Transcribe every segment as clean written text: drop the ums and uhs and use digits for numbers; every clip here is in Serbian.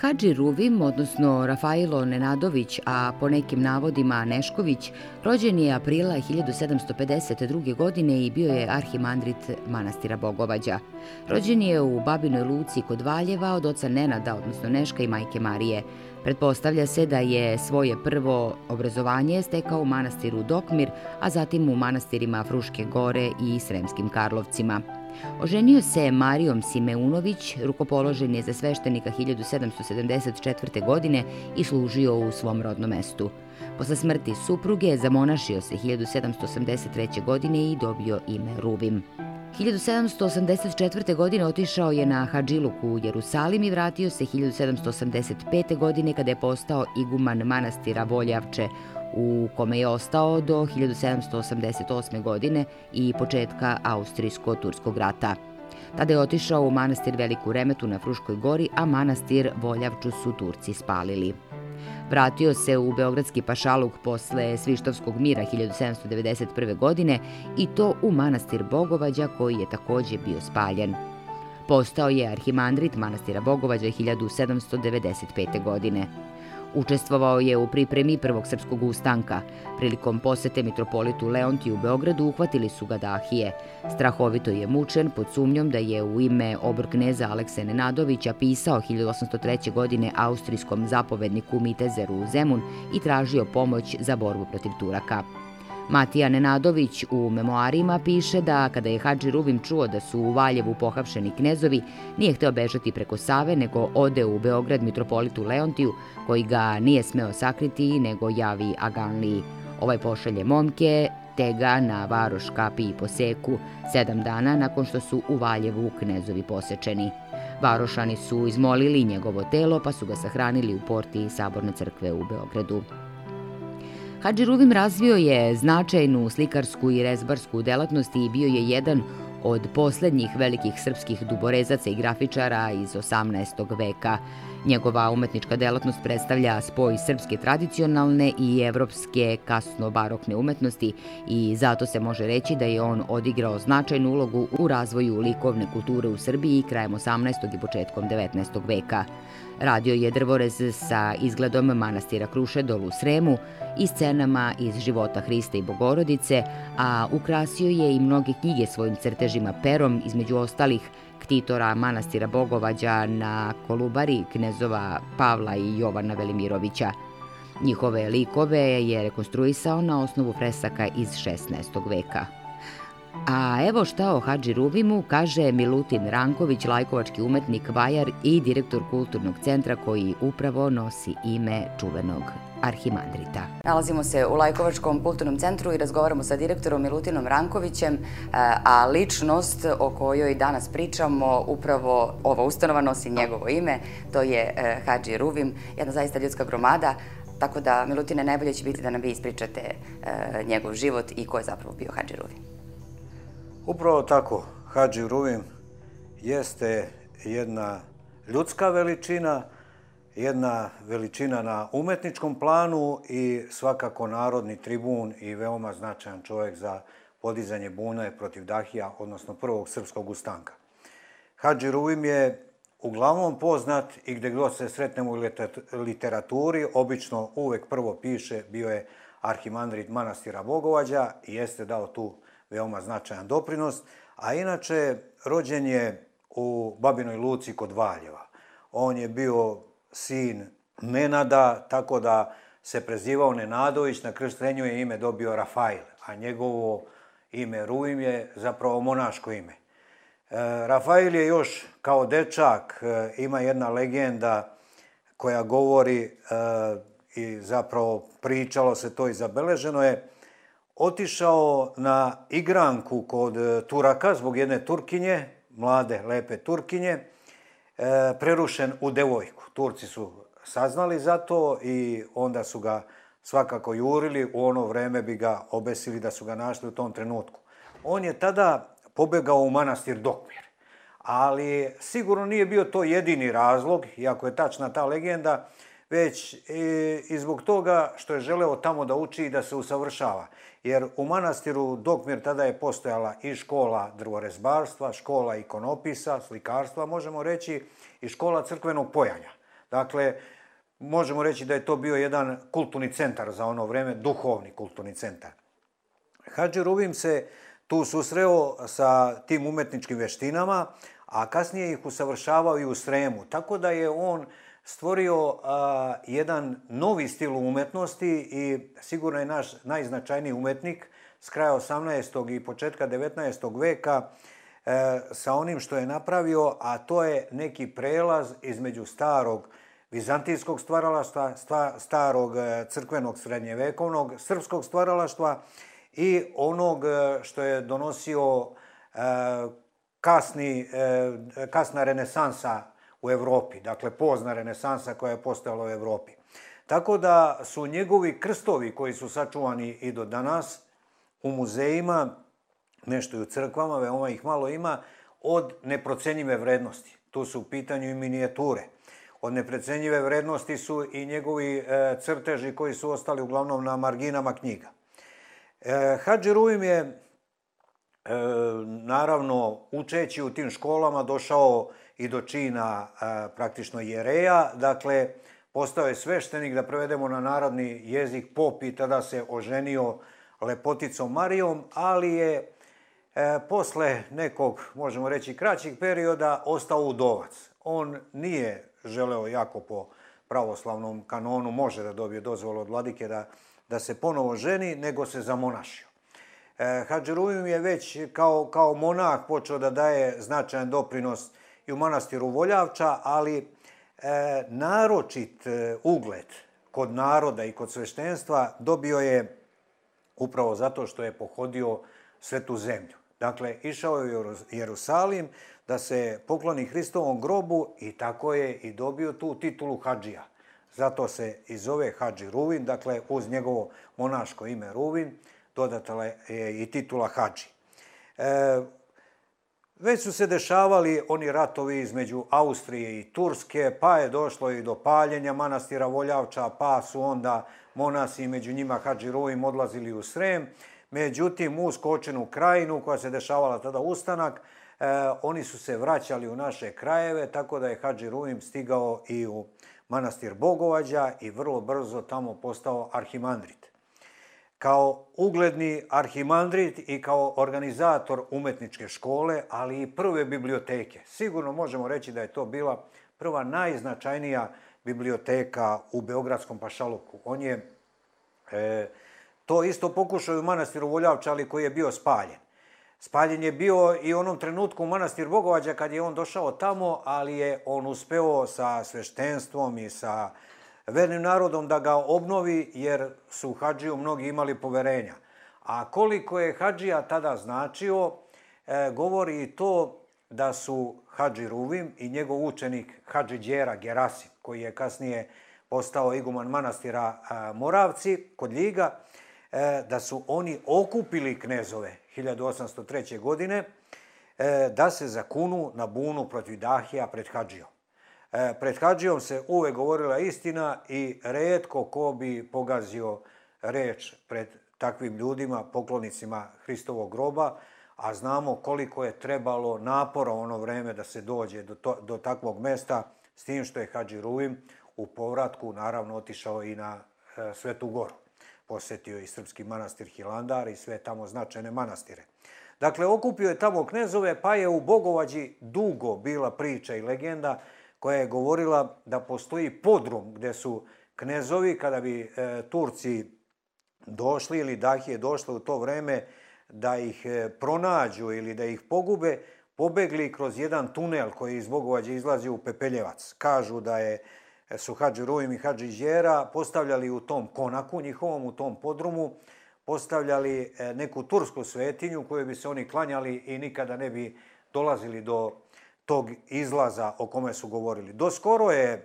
Hadži Ruvim, odnosno Rafailo Nenadović, a po nekim navodima Nešković, rođen je aprila 1752. godine i bio je arhimandrit manastira Bogovađa. Rođen je u Babinoj Luci kod Valjeva od oca Nenada, odnosno Neška i majke Marije. Pretpostavlja se da je svoje prvo obrazovanje stekao u manastiru Dokmir, a zatim u manastirima Fruške Gore i Sremskim Karlovcima. Oženio se Marijom Simeunović, rukopoložen je za sveštenika 1774. godine i služio u svom rodnom mestu. Posle smrti supruge zamonašio se 1783. godine i dobio ime Ruvim. 1784. godine otišao je na hadžiluk u Jerusalim i vratio se 1785. godine kada je postao iguman manastira Voljavče, u kome je ostao do 1788. godine i početka Austrijsko-Turskog rata. Tada je otišao u manastir Veliku Remetu na Fruškoj Gori, a manastir Voljavču su Turci spalili. Vratio se u beogradski pašaluk posle Svištovskog mira 1791. godine i to u manastir Bogovađa, koji je takođe bio spaljen. Postao je arhimandrit manastira Bogovađa 1795. godine. Učestvovao je u pripremi Prvog srpskog ustanka. Prilikom posete mitropolitu Leontiju u Beogradu uhvatili su ga dahije. Strahovito je mučen pod sumnjom da je u ime obrkneza Alekse Nenadovića pisao 1803. godine austrijskom zapovedniku Mitezeru Zemun i tražio pomoć za borbu protiv Turaka. Matija Nenadović u memoarima piše da kada je Hadži Ruvim čuo da su u Valjevu pohapšeni knezovi, nije hteo bežati preko Save, nego ode u Beograd mitropolitu Leontiju, koji ga nije smeo sakriti, nego javi Aganliji. Ovaj pošalje momke, te ga na varoš kapi i poseku 7 dana nakon što su u Valjevu knezovi posečeni. Varošani su izmolili njegovo telo, pa su ga sahranili u porti Saborne crkve u Beogradu. Hadži Ruvim razvio je značajnu slikarsku i rezbarsku delatnost i bio je jedan od poslednjih velikih srpskih duborezaca i grafičara iz 18. veka. Njegova umetnička delatnost predstavlja spoj srpske tradicionalne i evropske kasno-barokne umetnosti i zato se može reći da je on odigrao značajnu ulogu u razvoju likovne kulture u Srbiji krajem 18. i početkom 19. veka. Radio je drvorez sa izgledom manastira Krušedol u Sremu i scenama iz života Hrista i Bogorodice, a ukrasio je i mnoge knjige svojim crtežima perom, između ostalih ktitora manastira Bogovađa na Kolubari, knezova Pavla i Jovana Velimirovića. Njihove likove je rekonstruisao na osnovu fresaka iz 16. veka. A evo šta o Hadži Ruvimu kaže Milutin Ranković, lajkovački umetnik, vajar i direktor kulturnog centra koji upravo nosi ime čuvenog arhimandrita. Nalazimo se u Lajkovačkom kulturnom centru i razgovaramo sa direktorom Milutinom Rankovićem, a ličnost o kojoj danas pričamo, upravo ova ustanova nosi njegovo ime, to je Hadži Ruvim, jedna zaista ljudska gromada. Tako da, Milutine, najbolje će biti da nam vi ispričate njegov život i ko je zapravo bio Hadži Ruvim. Upravo tako, Hadži Ruvim jeste jedna ljudska veličina, jedna veličina na umetničkom planu i svakako narodni tribun i veoma značajan čovjek za podizanje bune protiv Dahija, odnosno prvog srpskog ustanka. Hadži Ruvim je uglavnom poznat i gdje god se sretnemo u literaturi, obično uvek prvo piše bio je arhimandrit manastira Bogovađa i jeste dao tu veoma značajan doprinos, a inače rođen je u Babinoj Luci kod Valjeva. On je bio sin Nenada, tako da se prezivao Nenadović, na krštenju je ime dobio Rafail, a njegovo ime Ruvim je zapravo monaško ime. Rafail je još kao dečak, ima jedna legenda koja govori i zapravo pričalo se to i zabeleženo je, otišao na igranku kod Turaka zbog jedne Turkinje, mlade, lepe Turkinje, prerušen u devojku. Turci su saznali za to i onda su ga svakako jurili, u ono vreme bi ga obesili da su ga našli u tom trenutku. On je tada pobegao u manastir Dokmir, ali sigurno nije bio to jedini razlog, iako je tačna ta legenda, već i zbog toga što je želeo tamo da uči i da se usavršava. Jer u manastiru Dokmir tada je postojala i škola drvorezbarstva, škola ikonopisa, slikarstva, možemo reći, i škola crkvenog pojanja. Dakle, možemo reći da je to bio jedan kulturni centar za ono vreme, duhovni kulturni centar. Hadži Ruvim se tu susreo sa tim umetničkim veštinama, a kasnije ih usavršavao i u Sremu. Tako da je on stvorio jedan novi stil umetnosti i sigurno je naš najznačajniji umetnik s kraja 18. i početka 19. veka sa onim što je napravio, a to je neki prelaz između starog vizantijskog stvaralaštva, starog crkvenog srednjevekovnog srpskog stvaralaštva i onog što je donosio kasna renesansa u Evropi, dakle pozna renesansa koja je postojala u Evropi. Tako da su njegovi krstovi koji su sačuvani i do danas u muzejima, nešto i u crkvama, veoma ih malo ima, od neprocenjive vrednosti. Tu su u pitanju i minijature. Od neprocenjive vrednosti su i njegovi crteži koji su ostali uglavnom na marginama knjiga. Hadži Ruvim je, naravno, učeći u tim školama, došao i do čina praktično jereja, dakle, postao je sveštenik, da prevedemo na narodni jezik, pop, i tada se oženio lepoticom Marijom, ali je posle nekog, možemo reći, kraćeg perioda ostao udovac. On nije želeo, jako po pravoslavnom kanonu, može da dobije dozvolu od vladike da se ponovo ženi, nego se zamonašio. Hadži Ruvim je već kao monah počeo da daje značajan doprinos i u manastiru Voljavča, ali naročit ugled kod naroda i kod sveštenstva dobio je upravo zato što je pohodio Svetu zemlju. Dakle, išao je u Jerusalim da se pokloni Hristovom grobu i tako je i dobio tu titulu hadžija. Zato se i zove Hadži Ruvim, dakle, uz njegovo monaško ime Ruvim dodata je i titula hadži. Već su se dešavali oni ratovi između Austrije i Turske, pa je došlo i do paljenja manastira Voljavča, pa su onda monasi, među njima Hadži Ruvim, odlazili u Srem. Međutim, u Skočenu krajinu, koja se dešavala tada ustanak, oni su se vraćali u naše krajeve, tako da je Hadži Ruvim stigao i u manastir Bogovađa i vrlo brzo tamo postao arhimandrit. Kao ugledni arhimandrit i kao organizator umetničke škole, ali i prve biblioteke. Sigurno možemo reći da je to bila prva najznačajnija biblioteka u Beogradskom pašaluku. On je to isto pokušao u manastiru Voljavča, ali koji je bio spaljen. Spaljen je bio i u onom trenutku u manastir Bogovađa kad je on došao tamo, ali je on uspeo sa sveštenstvom i sa vernim narodom da ga obnovi, jer su u hadžiju mnogi imali poverenja. A koliko je hadžija tada značio, govori i to da su Hadži Ruvim i njegov učenik Hadži Đera Gerasim, koji je kasnije postao iguman manastira Moravci kod Ljiga, da su oni okupili knezove 1803. godine da se zakunu na bunu protiv Dahija pred hadžijom. Pred hadžijom se uvek govorila istina i retko ko bi pogazio reč pred takvim ljudima, poklonicima Hristovog groba, a znamo koliko je trebalo napora ono vreme da se dođe do takvog mesta, s tim što je Hadži Ruvim u povratku naravno otišao i na Svetu Goru. Posetio i srpski manastir Hilandar i sve tamo značajne manastire. Dakle, okupio je tamo knezove, pa je u Bogovađi dugo bila priča i legenda koja je govorila da postoji podrum gde su knezovi, kada bi Turci došli ili Dahije došle u to vreme da ih pronađu ili da ih pogube, pobegli kroz jedan tunel koji iz Bogovađe izlazi u Pepeljevac. Kažu da su Hadži Ruvim i Hadži Đera postavljali u tom konaku njihovom, u tom podrumu, postavljali neku tursku svetinju koju bi se oni klanjali i nikada ne bi dolazili do tog izlaza o kome su govorili. Doskoro je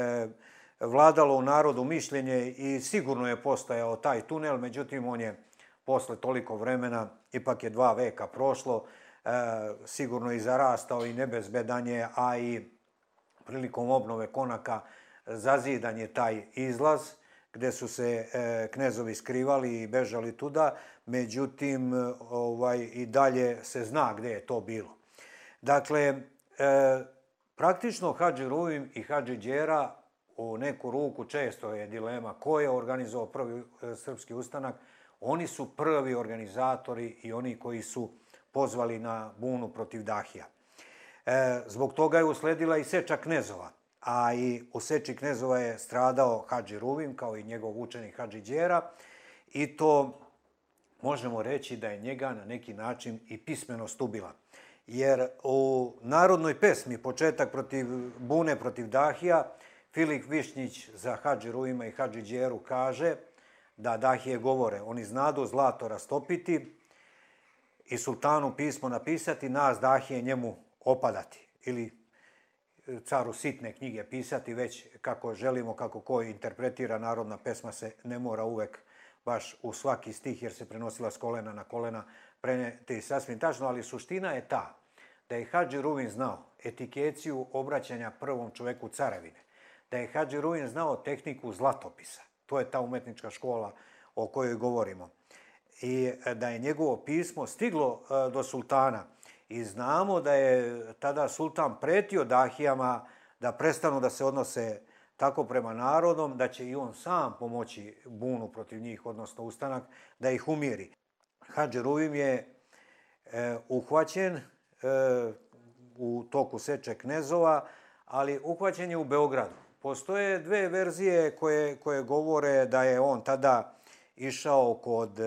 vladalo u narodu mišljenje i sigurno je postojao taj tunel, međutim on je posle toliko vremena, ipak je 2 veka prošlo, sigurno i zarastao i nebezbedan je, a i prilikom obnove konaka zazidan je taj izlaz gde su se knezovi skrivali i bežali tuda, međutim i dalje se zna gde je to bilo. Dakle, praktično Hadži Ruvim i Hadži Đera u neku ruku, često je dilema ko je organizovao prvi srpski ustanak, oni su prvi organizatori i oni koji su pozvali na bunu protiv Dahija. Zbog toga je usledila i seča knezova, a i u seči knezova je stradao Hadži Ruvim, kao i njegov učenik Hadži Đera, i to možemo reći da je njega na neki način i pismenost ubila. Jer u narodnoj pesmi početak bune protiv Dahija, Filip Višnjić za Hadži Ruvima i Hadži Đeru kaže da Dahije govore: oni znadu zlato rastopiti i sultanu pismo napisati, nas Dahije njemu opadati. Ili caru sitne knjige pisati, već kako želimo, kako ko interpretira, narodna pesma se ne mora uvek baš u svaki stih, jer se prenosila s kolena na kolena, preneti sasvim tačno, ali suština je ta da je Hadži Ruvim znao etikeciju obraćanja prvom čoveku carevine, da je Hadži Ruvim znao tehniku zlatopisa, to je ta umetnička škola o kojoj govorimo, i da je njegovo pismo stiglo do sultana. I znamo da je tada sultan pretio Dahijama da prestanu da se odnose tako prema narodom, da će i on sam pomoći bunu protiv njih, odnosno ustanak, da ih umiri. Hadži Ruvim je uhvaćen u toku seče knezova, ali uhvaćen je u Beogradu. Postoje dve verzije koje govore da je on tada išao kod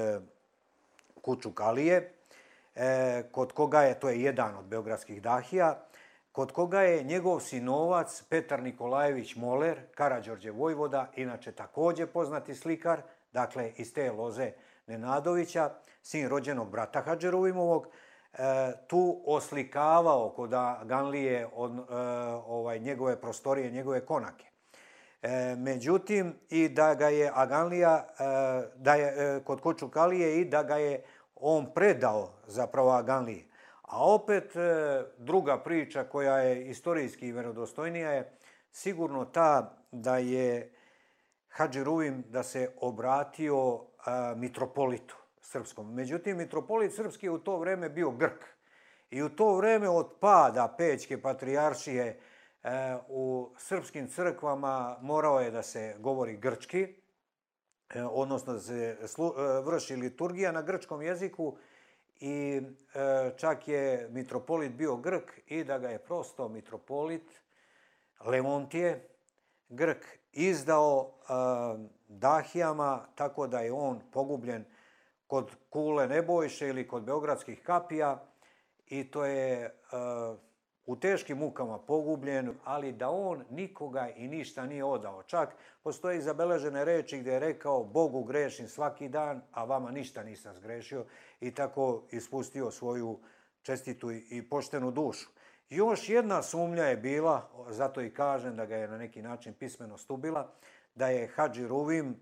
Kučukalije, kod koga je, to je jedan od beogradskih Dahija, kod koga je njegov sinovac Petar Nikolajević Moler, Karađorđe vojvoda, inače takođe poznati slikar, dakle iz te loze Nenadovića, sin rođenog brata Hadži Ruvimovog, tu oslikavao kod Aganlije njegove prostorije, njegove konake. Međutim, i da ga je Aganlija, da je kod Kučukalije, i da ga je on predao zapravo Aganliji. A opet druga priča koja je istorijski vjerodostojnija je sigurno ta da je Hadži Ruvim da se obratio mitropolitu srpskom. Međutim, mitropolit srpski je u to vreme bio Grk. I u to vreme od pada Pećke patrijaršije u srpskim crkvama morao je da se govori grčki, odnosno da se vrši liturgija na grčkom jeziku, i čak je mitropolit bio Grk i da ga je prosto mitropolit Leontije, Grk, izdao Dahijama, tako da je on pogubljen kod Kule Nebojše ili kod beogradskih kapija, i to je u teškim mukama pogubljen, ali da on nikoga i ništa nije odao. Čak postoje zabeležene reči gdje je rekao: Bogu grešim svaki dan, a vama ništa nisam zgrešio, i tako ispustio svoju čestitu i poštenu dušu. Još jedna sumnja je bila, zato i kažem da ga je na neki način pismenost ubila, da je Hadži Ruvim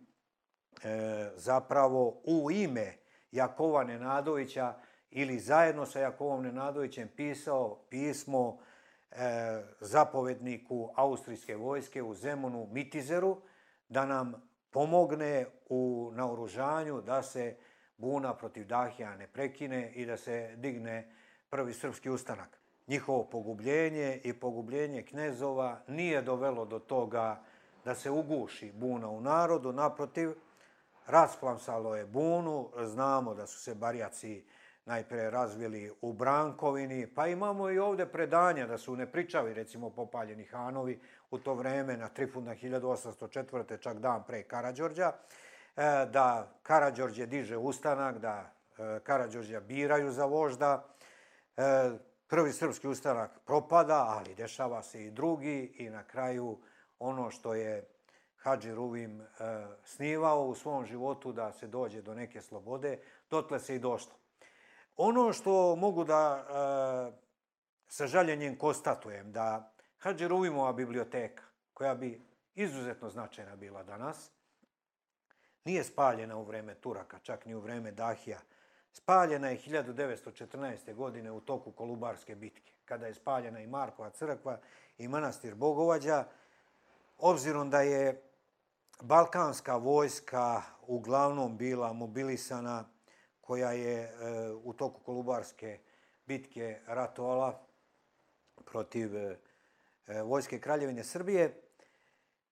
zapravo u ime Jakova Nenadovića ili zajedno sa Jakovom Nenadovićem pisao pismo zapovedniku austrijske vojske u Zemunu, Mitizeru, da nam pomogne u naoružanju da se buna protiv Dahija ne prekine i da se digne prvi srpski ustanak. Njihovo pogubljenje i pogubljenje knezova nije dovelo do toga da se uguši buna u narodu, naprotiv, rasplamsalo je bunu. Znamo da su se barjaci najpre razvili u Brankovini, pa imamo i ovde predanja da su nepričavi, recimo, popaljeni Hanovi u to vreme na Trifunda 1804. čak dan pre Karađorđa, da Karađorđe diže ustanak, da Karađorđa biraju za vožda. Prvi srpski ustanak propada, ali dešava se i drugi, i na kraju ono što je Hadži Ruvim snivao u svom životu, da se dođe do neke slobode, dotle se i došlo. Ono što mogu da sa žaljenjem konstatujem, da Hadži Ruvimova biblioteka, koja bi izuzetno značajna bila danas, nije spaljena u vreme Turaka, čak ni u vreme Dahija. Spaljena je 1914. godine u toku Kolubarske bitke, kada je spaljena i Markova crkva i manastir Bogovađa, obzirom da je balkanska vojska uglavnom bila mobilisana, koja je u toku Kolubarske bitke ratovala protiv vojske Kraljevine Srbije.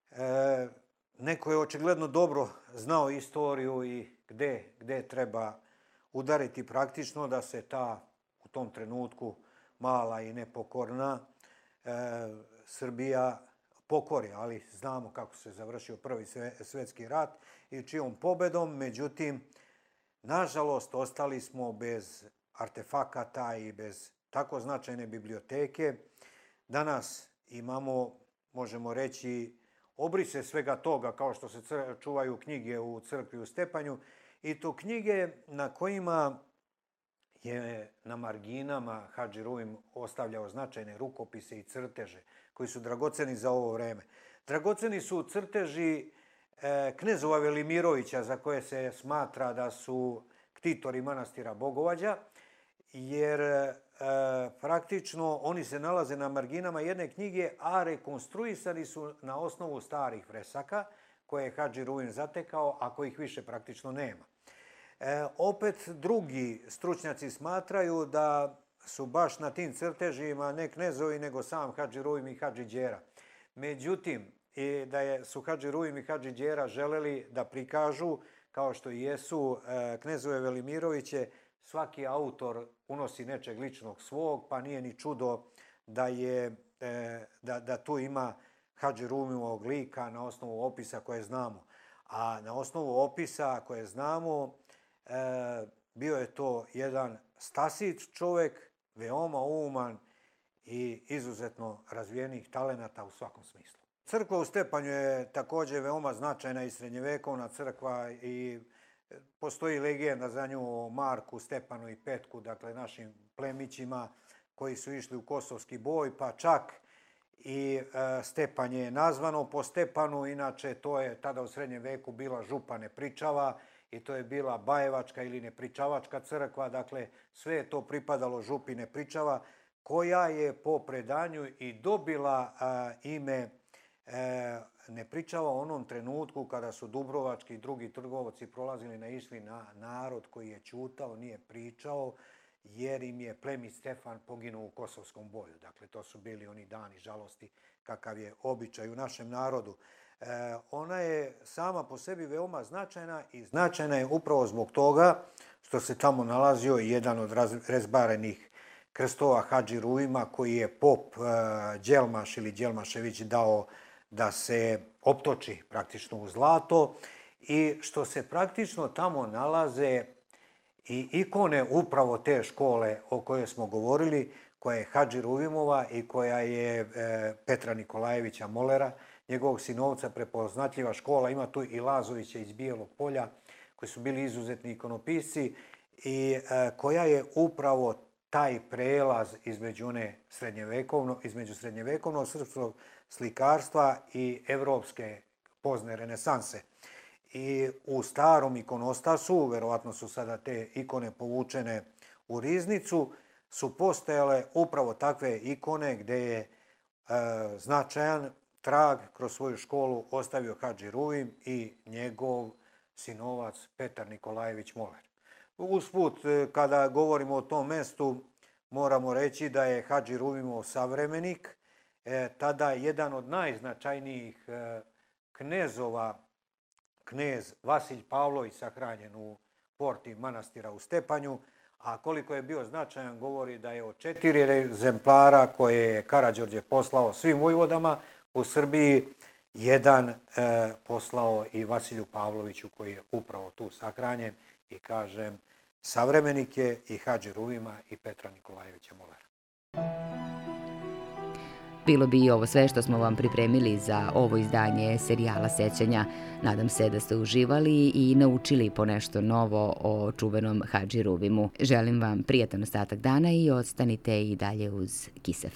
Neko je očigledno dobro znao istoriju i gde treba udariti praktično da se ta u tom trenutku mala i nepokorna Srbija pokori, ali znamo kako se završio Prvi svjetski rat i čijom pobedom. Međutim, nažalost, ostali smo bez artefakata i bez tako značajne biblioteke. Danas imamo, možemo reći, obrise svega toga, kao što se čuvaju knjige u crkvi u Stepanju, i to knjige na kojima je na marginama Hadži Ruvim ostavljao značajne rukopise i crteže koji su dragoceni za ovo vreme. Dragoceni su crteži knezova Velimirovića, za koje se smatra da su ktitori manastira Bogovađa, jer praktično oni se nalaze na marginama jedne knjige, a rekonstruisani su na osnovu starih fresaka koje je Hadži Ruvim zatekao, a kojih više praktično nema. Opet drugi stručnjaci smatraju da su baš na tim crtežima ne knezovi, nego sam Hadži Ruvim i Hadži Đera. Međutim, da su Hadži Ruvim i Hadži Đera želeli da prikažu, kao što i jesu knezove Velimiroviće, svaki autor unosi nečeg ličnog svog, pa nije ni čudo da tu ima Hadži Ruvimovog lika na osnovu opisa koje znamo. A na osnovu opisa koje znamo, bio je to jedan stasit čovjek, veoma uman i izuzetno razvijenih talenata u svakom smislu. Crkva u Stepanju je također veoma značajna i srednjevekovna crkva i postoji legenda za nju o Marku, Stepanu i Petku, dakle našim plemićima koji su išli u kosovski boj, pa čak i Stepan je nazvano po Stepanu, inače to je tada u srednjem veku bila župa Nepričava i to je bila bajevačka ili nepričavačka crkva, dakle sve je to pripadalo župi Nepričava, koja je po predanju i dobila ime Nepričava u onom trenutku kada su dubrovački i drugi trgovci prolazili, naišli na narod koji je ćutao, nije pričao, jer im je plemit Stefan poginuo u kosovskom boju. Dakle, to su bili oni dani žalosti kakav je običaj u našem narodu. Ona je sama po sebi veoma značajna i značajna je upravo zbog toga što se tamo nalazio jedan od rezbarenih krstova Hadži Ruvima koji je pop Đelmaš ili Đelmašević dao da se optoči praktično u zlato i što se praktično tamo nalaze i ikone upravo te škole o kojoj smo govorili, koja je Hadži Ruvimova i koja je Petra Nikolajevića Molera, njegovog sinovca, prepoznatljiva škola. Ima tu i Lazovića iz Bijelog Polja, koji su bili izuzetni ikonopisci i koja je upravo taj prelaz između srednjevekovnog srpskog slikarstva i evropske pozne renesanse. I u starom ikonostasu, verovatno su sada te ikone povučene u riznicu, su postojale upravo takve ikone gde je značajan trag kroz svoju školu ostavio Hadži Ruvim i njegov sinovac Petar Nikolajević Moler. Usput, kada govorimo o tom mestu, moramo reći da je Hadži Ruvimov savremenik, tada jedan od najznačajnijih knezova, knez Vasilj Pavlović, sahranjen u porti manastira u Stepanju, a koliko je bio značajan govori da je od 4 egzemplara koje je Karađorđe poslao svim vojvodama u Srbiji, jedan poslao i Vasilju Pavloviću koji je upravo tu sahranjen i kažem, savremenik je i Hadži Ruvima i Petra Nikolajevića Molera. Bilo bi i ovo sve što smo vam pripremili za ovo izdanje serijala Sećanja. Nadam se da ste uživali i naučili ponešto novo o čuvenom Hadži Ruvimu. Želim vam prijatan ostatak dana i ostanite i dalje uz KIS FM.